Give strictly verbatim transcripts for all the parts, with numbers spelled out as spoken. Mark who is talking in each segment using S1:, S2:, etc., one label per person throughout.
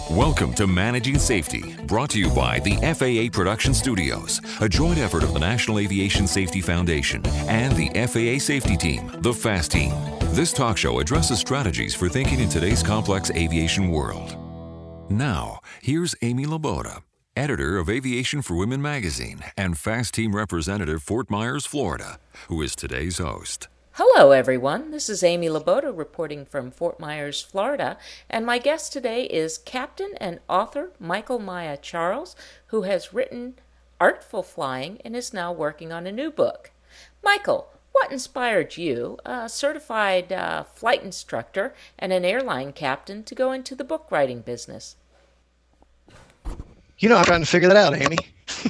S1: Welcome to Managing Safety, brought to you by the F A A Production Studios, a joint effort of the National Aviation Safety Foundation and the F A A Safety Team, the FAST Team. This talk show addresses strategies for thinking in today's complex aviation world. Now, here's Amy Laboda, editor of Aviation for Women magazine and FAST Team representative, Fort Myers, Florida, who is today's host.
S2: Hello, everyone. This is Amy Laboda reporting from Fort Myers, Florida, and my guest today is Captain and author Michael Maya Charles, who has written Artful Flying and is now working on a new book. Michael, what inspired you, a certified uh, flight instructor and an airline captain, to go into the book writing business?
S3: You know, I'm trying to figure that out, Amy.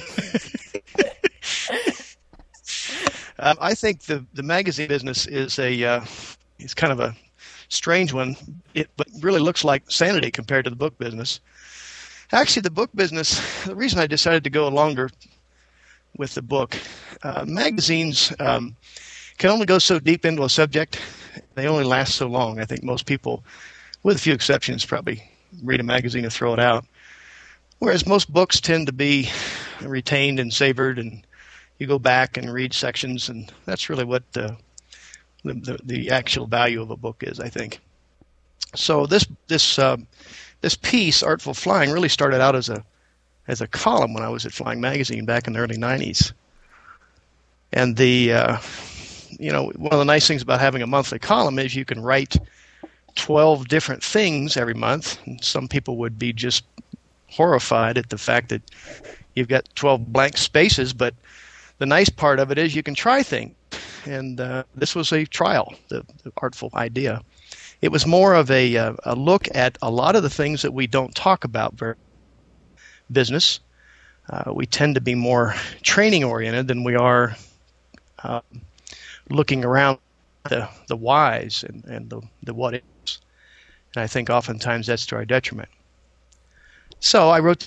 S3: Uh, I think the, the magazine business is a uh, is kind of a strange one. It but really looks like sanity compared to the book business. Actually, the book business, the reason I decided to go longer with the book, uh, magazines um, can only go so deep into a subject. They only last so long. I think most people, with a few exceptions, probably read a magazine and throw it out. Whereas most books tend to be retained and savored, and you go back and read sections, and that's really what the, the the actual value of a book is, I think. So this this uh, this piece, Artful Flying, really started out as a as a column when I was at Flying Magazine back in the early nineties. And the uh, you know one of the nice things about having a monthly column is you can write twelve different things every month. And some people would be just horrified at the fact that you've got twelve blank spaces, but the nice part of it is you can try things, and uh, this was a trial, the, the artful idea. It was more of a, uh, a look at a lot of the things that we don't talk about very business. Uh, we tend to be more training-oriented than we are uh, looking around the, the whys and, and the, the what-ifs. And I think oftentimes that's to our detriment. So I wrote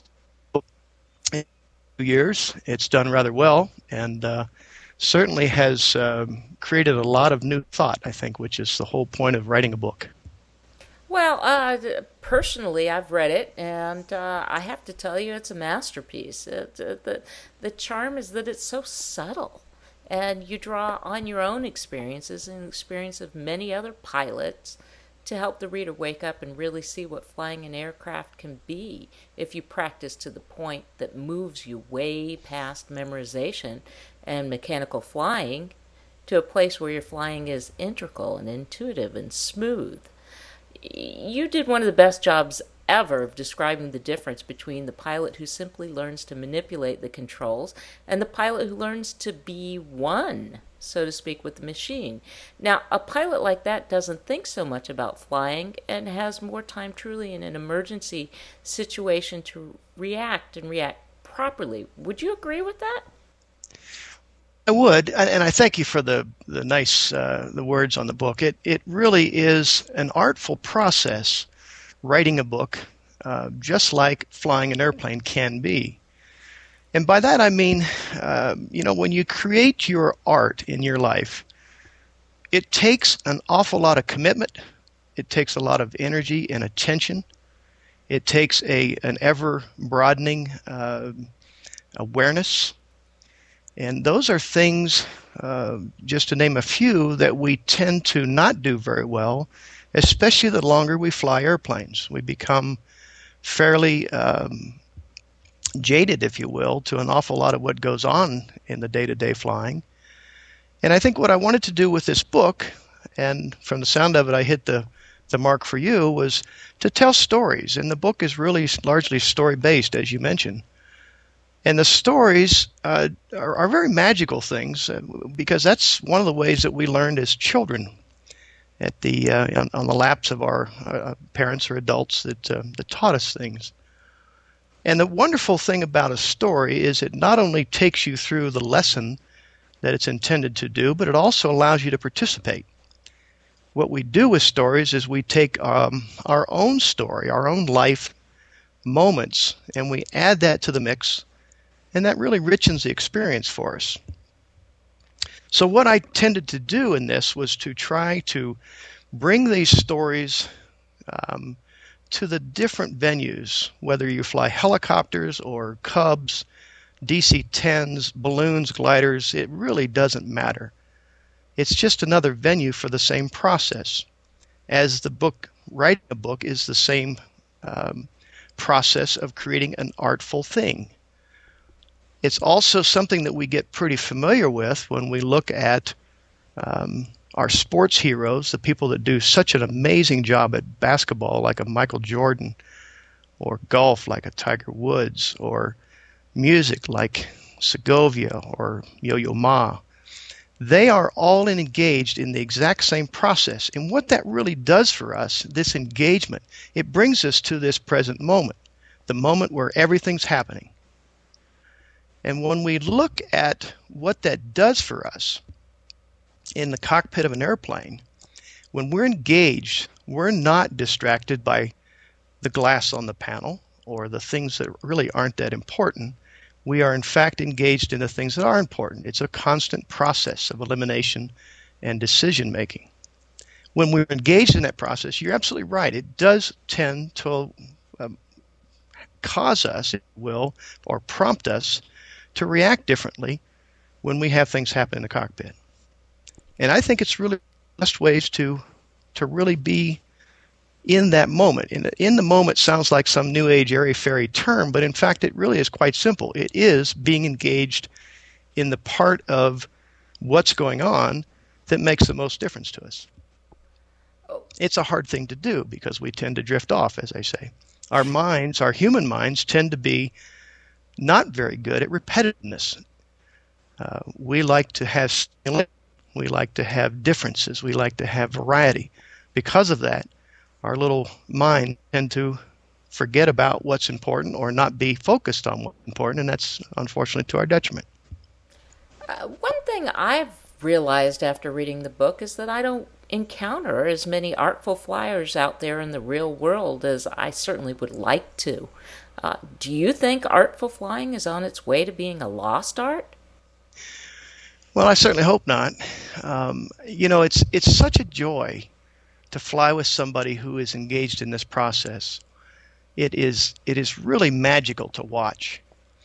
S3: years. It's done rather well, and uh, certainly has um, created a lot of new thought, I think, which is the whole point of writing a book.
S2: Well, uh, personally, I've read it, and uh, I have to tell you, it's a masterpiece. It, uh, the, the charm is that it's so subtle, and you draw on your own experiences and the experience of many other pilots to help the reader wake up and really see what flying an aircraft can be if you practice to the point that moves you way past memorization and mechanical flying to a place where your flying is integral and intuitive and smooth. You did one of the best jobs ever of describing the difference between the pilot who simply learns to manipulate the controls and the pilot who learns to be one, so to speak, with the machine. Now, a pilot like that doesn't think so much about flying and has more time truly in an emergency situation to react and react properly. Would you agree with that?
S3: I would, and I thank you for the the nice uh, the words on the book. It it really is an artful process, writing a book, uh, just like flying an airplane can be. And by that I mean, uh, you know, when you create your art in your life, it takes an awful lot of commitment. It takes a lot of energy and attention. It takes a an ever-broadening uh, awareness. And those are things, uh, just to name a few, that we tend to not do very well, especially the longer we fly airplanes. We become fairly um, jaded, if you will, to an awful lot of what goes on in the day-to-day flying. And I think what I wanted to do with this book, and from the sound of it I hit the, the mark for you, was to tell stories. And the book is really largely story-based, as you mentioned. And the stories uh, are, are very magical things, uh, because that's one of the ways that we learned as children at the uh, on, on the laps of our uh, parents or adults that uh, that taught us things. And the wonderful thing about a story is it not only takes you through the lesson that it's intended to do, but it also allows you to participate. What we do with stories is we take um, our own story, our own life moments, and we add that to the mix. And that really richens the experience for us. So what I tended to do in this was to try to bring these stories um, to the different venues, whether you fly helicopters or Cubs, D C tens, balloons, gliders, it really doesn't matter. It's just another venue for the same process, as the book, writing a book is the same um, process of creating an artful thing. It's also something that we get pretty familiar with when we look at um, our sports heroes, the people that do such an amazing job at basketball, like a Michael Jordan, or golf, like a Tiger Woods, or music, like Segovia or Yo-Yo Ma. They are all engaged in the exact same process. And what that really does for us, this engagement, it brings us to this present moment, the moment where everything's happening. And when we look at what that does for us in the cockpit of an airplane, when we're engaged, we're not distracted by the glass on the panel or the things that really aren't that important. We are in fact engaged in the things that are important. It's a constant process of elimination and decision making. When we're engaged in that process, you're absolutely right. It does tend to um, cause us, it will, or prompt us to react differently when we have things happen in the cockpit. And I think it's really the best ways to to really be in that moment. In the, in the moment sounds like some new age airy-fairy term, but in fact it really is quite simple. It is being engaged in the part of what's going on that makes the most difference to us. It's a hard thing to do because we tend to drift off, as I say. Our minds, our human minds, tend to be not very good at repetitiveness. Uh, we like to have stimulation. We like to have differences. We like to have variety. Because of that, our little mind tend to forget about what's important or not be focused on what's important, and that's unfortunately to our detriment.
S2: Uh, one thing I've realized after reading the book is that I don't encounter as many artful flyers out there in the real world as I certainly would like to. Uh, do you think artful flying is on its way to being a lost art?
S3: Well, I certainly hope not. Um, you know, it's it's such a joy to fly with somebody who is engaged in this process. It is it is really magical to watch,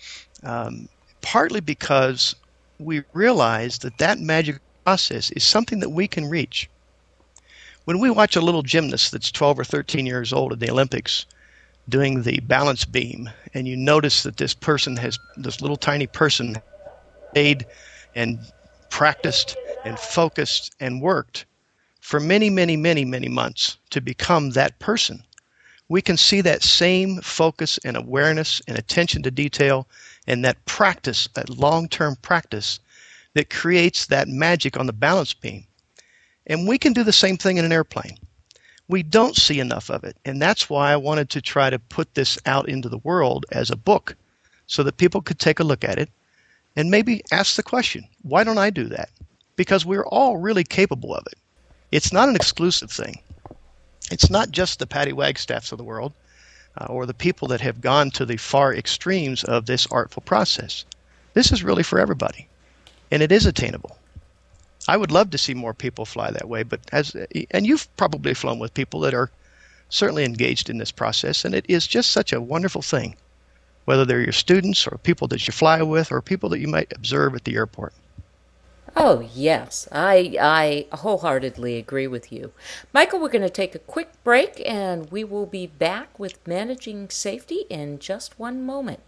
S3: um, partly because we realize that that magic process is something that we can reach. When we watch a little gymnast that's twelve or thirteen years old at the Olympics doing the balance beam, and you notice that this person has, this little tiny person, stayed and practiced and focused and worked for many, many, many, many months to become that person. We can see that same focus and awareness and attention to detail and that practice, that long-term practice that creates that magic on the balance beam. And we can do the same thing in an airplane. We don't see enough of it. And that's why I wanted to try to put this out into the world as a book so that people could take a look at it and maybe ask the question, why don't I do that? Because we're all really capable of it. It's not an exclusive thing. It's not just the Patty Wagstaffs of the world uh, or the people that have gone to the far extremes of this artful process. This is really for everybody, and it is attainable. I would love to see more people fly that way, but as and you've probably flown with people that are certainly engaged in this process, and it is just such a wonderful thing, whether they're your students or people that you fly with or people that you might observe at the airport.
S2: Oh, yes, I, I wholeheartedly agree with you. Michael, we're going to take a quick break, and we will be back with managing safety in just one moment.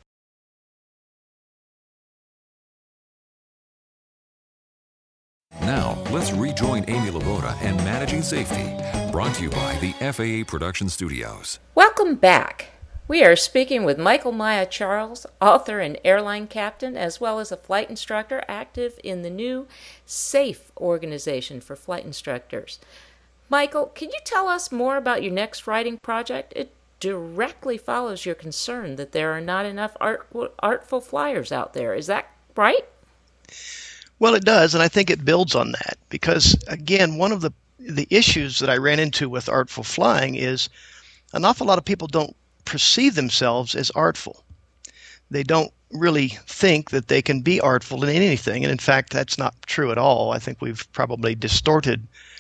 S1: Now, let's rejoin Amy Laboda and Managing Safety, brought to you by the F A A Production Studios.
S2: Welcome back. We are speaking with Michael Maya Charles, author and airline captain, as well as a flight instructor active in the new SAFE organization for flight instructors. Michael, can you tell us more about your next writing project? It directly follows your concern that there are not enough art, artful flyers out there. Is that right?
S3: Well, it does, and I think it builds on that because, again, one of the the issues that I ran into with artful flying is an awful lot of people don't perceive themselves as artful. They don't really think that they can be artful in anything, and in fact, that's not true at all. I think we've probably distorted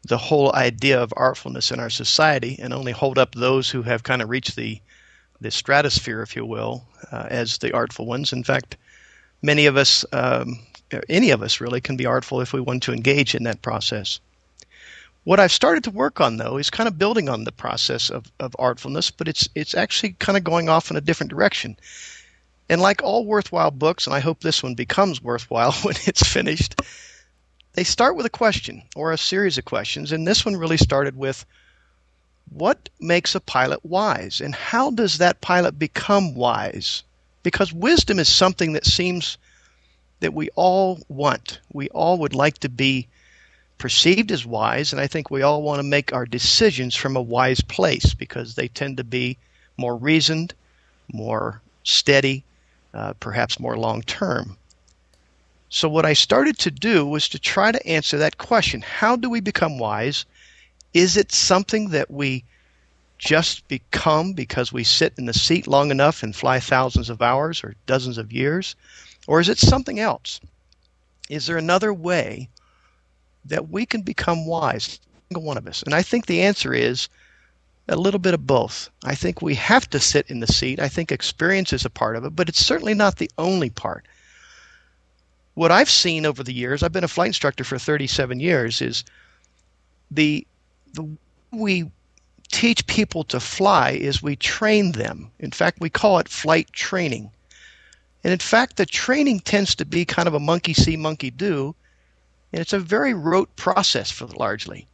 S3: the whole idea of artfulness in our society and only hold up those who have kind of reached the the stratosphere, if you will, uh, as the artful ones. In fact, many of us, um, any of us really, can be artful if we want to engage in that process. What I've started to work on, though, is kind of building on the process of, of artfulness, but it's it's actually kind of going off in a different direction. And like all worthwhile books, and I hope this one becomes worthwhile when it's finished, they start with a question or a series of questions. And this one really started with, what makes a pilot wise? And how does that pilot become wise? Because wisdom is something that seems that we all want. We all would like to be perceived as wise, and I think we all want to make our decisions from a wise place because they tend to be more reasoned, more steady, uh, perhaps more long-term. So what I started to do was to try to answer that question. How do we become wise? Is it something that we just become because we sit in the seat long enough and fly thousands of hours or dozens of years? Or is it something else? Is there another way that we can become wise, single one of us? And I think the answer is a little bit of both. I think we have to sit in the seat. I think experience is a part of it, but it's certainly not the only part. What I've seen over the years, I've been a flight instructor for thirty-seven years, is the the we teach people to fly is we train them. In fact, we call it flight training. And in fact, the training tends to be kind of a monkey see, monkey do, and it's a very rote process for largely.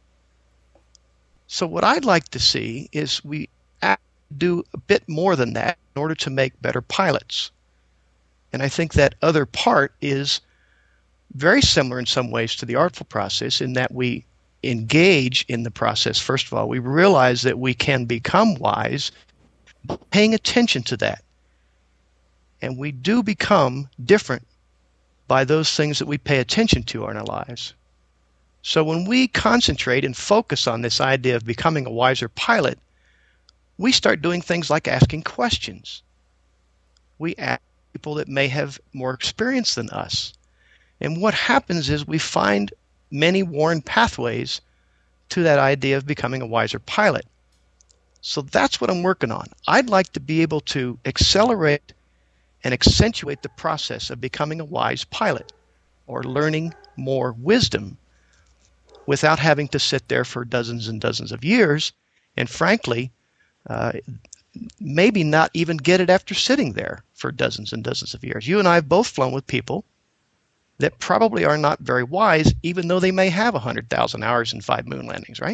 S3: So what I'd like to see is we do a bit more than that in order to make better pilots. And I think that other part is very similar in some ways to the artful process in that we engage in the process. First of all, we realize that we can become wise by paying attention to that. And we do become different by those things that we pay attention to in our lives. So when we concentrate and focus on this idea of becoming a wiser pilot, we start doing things like asking questions. We ask people that may have more experience than us. And what happens is we find many worn pathways to that idea of becoming a wiser pilot. So that's what I'm working on. I'd like to be able to accelerate and accentuate the process of becoming a wise pilot or learning more wisdom without having to sit there for dozens and dozens of years and frankly, uh, maybe not even get it after sitting there for dozens and dozens of years. You and I have both flown with people that probably are not very wise, even though they may have one hundred thousand hours and five moon landings, right?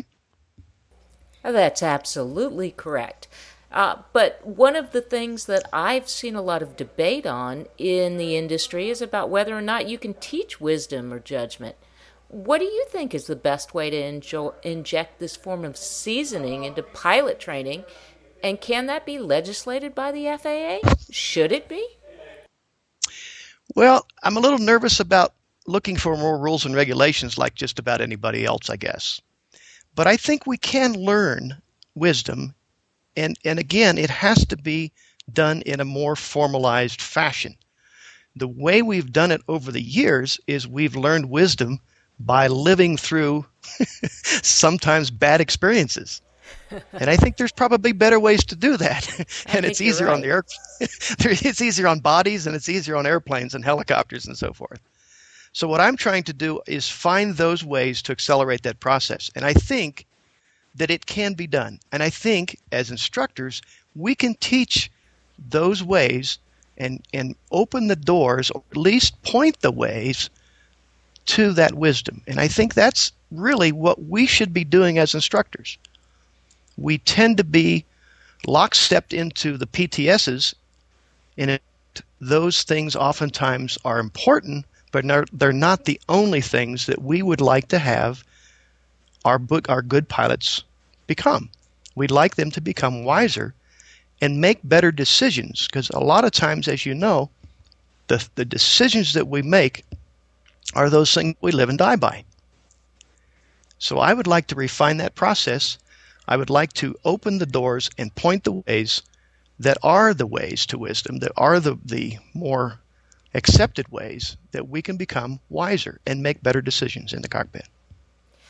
S2: That's absolutely correct. Uh, but one of the things that I've seen a lot of debate on in the industry is about whether or not you can teach wisdom or judgment. What do you think is the best way to enjoy, inject this form of seasoning into pilot training? And can that be legislated by the F A A? Should it be?
S3: Well, I'm a little nervous about looking for more rules and regulations like just about anybody else, I guess. But I think we can learn wisdom. And, and again, it has to be done in a more formalized fashion. The way we've done it over the years is we've learned wisdom by living through sometimes bad experiences. And I think there's probably better ways to do that. And it's easier right. on the air. It's easier on bodies and it's easier on airplanes and helicopters and so forth. So what I'm trying to do is find those ways to accelerate that process. And I think that it can be done. And I think as instructors, we can teach those ways and, and open the doors, or at least point the ways to that wisdom. And I think that's really what we should be doing as instructors. We tend to be lockstepped into the P T S's, and it, those things oftentimes are important, but they're not the only things that we would like to have our, our good pilots become. We'd like them to become wiser and make better decisions, because a lot of times, as you know, the, the decisions that we make are those things we live and die by. So I would like to refine that process. I would like to open the doors and point the ways that are the ways to wisdom, that are the, the more accepted ways that we can become wiser and make better decisions in the cockpit.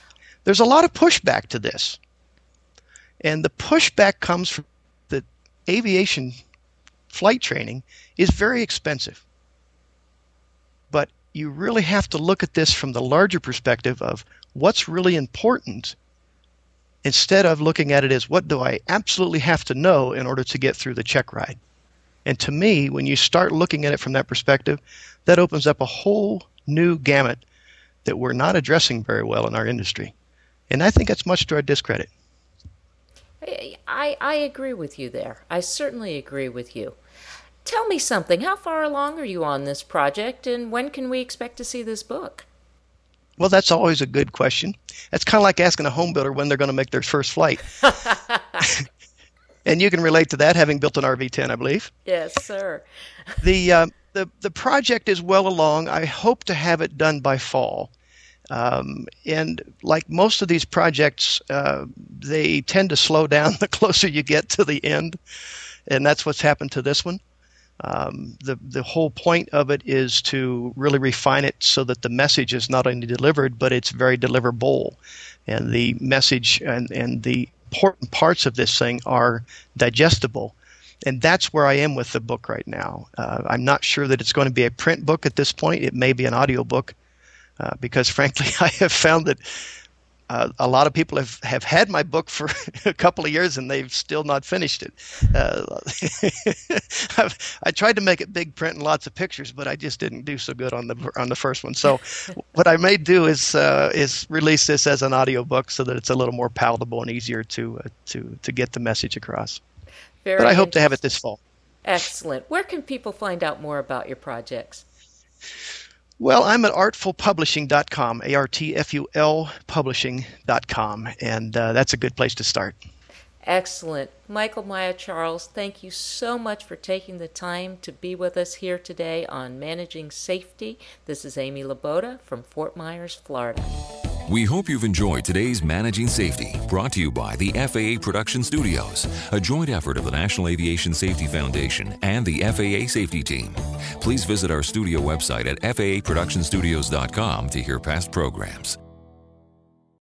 S3: there's a lot of pushback to this. And the pushback comes from that aviation flight training is very expensive. But you really have to look at this from the larger perspective of what's really important instead of looking at it as what do I absolutely have to know in order to get through the check ride. And to me, when you start looking at it from that perspective, that opens up a whole new gamut that we're not addressing very well in our industry. And I think that's much to our discredit.
S2: I, I agree with you there. I certainly agree with you. Tell me something. How far along are you on this project, and when can we expect to see this book?
S3: Well, that's always a good question. That's kind of like asking a home builder when they're going to make their first flight. And you can relate to that, having built an R V ten, I believe.
S2: Yes, sir.
S3: the uh, the the project is well along. I hope to have it done by fall. Um, and like most of these projects, uh, they tend to slow down the closer you get to the end, and that's what's happened to this one. Um, the the whole point of it is to really refine it so that the message is not only delivered, but it's very deliverable, and the message and and the important parts of this thing are digestible. And that's where I am with the book right now. Uh, I'm not sure that it's going to be a print book at this point. It may be an audio book uh, because, frankly, I have found that uh, a lot of people have, have had my book for a couple of years and they've still not finished it. Uh, I've, I tried to make it big print and lots of pictures, but I just didn't do so good on the on the first one. So what I may do is uh, is release this as an audio book so that it's a little more palatable and easier to uh, to to get the message across.
S2: Very
S3: but I hope to have it this fall.
S2: Excellent. Where can people find out more about your projects?
S3: Well, I'm at artful publishing dot com, A R T F U L publishing dot com, and uh, that's a good place to start.
S2: Excellent. Michael Maya-Charles, thank you so much for taking the time to be with us here today on Managing Safety. This is Amy Laboda from Fort Myers, Florida.
S1: We hope you've enjoyed today's Managing Safety, brought to you by the F A A Production Studios, a joint effort of the National Aviation Safety Foundation and the F A A Safety Team. Please visit our studio website at F A A production studios dot com to hear past programs.